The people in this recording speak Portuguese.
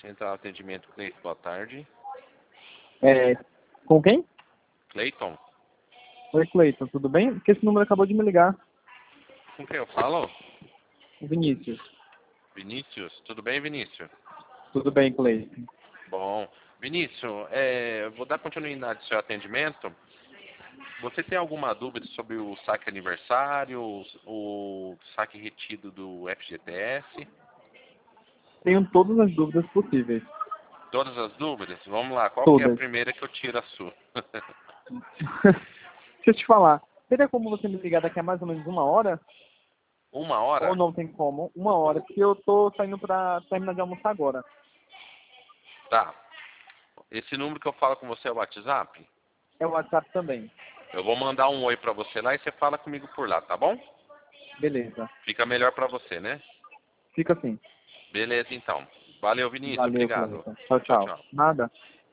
Central Atendimento Cleiton, boa tarde. Com quem? Cleiton? Oi, Cleiton, tudo bem? Porque esse número acabou de me ligar. Com quem eu falo? Vinícius. Vinícius? Tudo bem, Vinícius? Tudo bem, Cleiton. Bom. Vinícius, vou dar continuidade ao seu atendimento. Você tem alguma dúvida sobre o saque aniversário, o saque retido do FGTS? Tenho todas as dúvidas possíveis. Todas as dúvidas? Vamos lá, qual que é a Todas. primeira que eu tiro a sua? Deixa eu te falar. Teria como você me ligar daqui a mais ou menos 1 hora? Uma Ou hora? não tem como? 1 hora, porque eu tô saindo pra terminar de almoçar agora. Tá. Esse número que eu falo com você é o WhatsApp? É o WhatsApp também. Eu vou mandar um oi pra você lá e você fala comigo por lá, tá bom? Beleza. Fica melhor pra você, né? Fica assim. Beleza, então. Valeu, Vinícius. Valeu, Obrigado. Cleiton. Tchau, Tchau, tchau. tchau. Nada.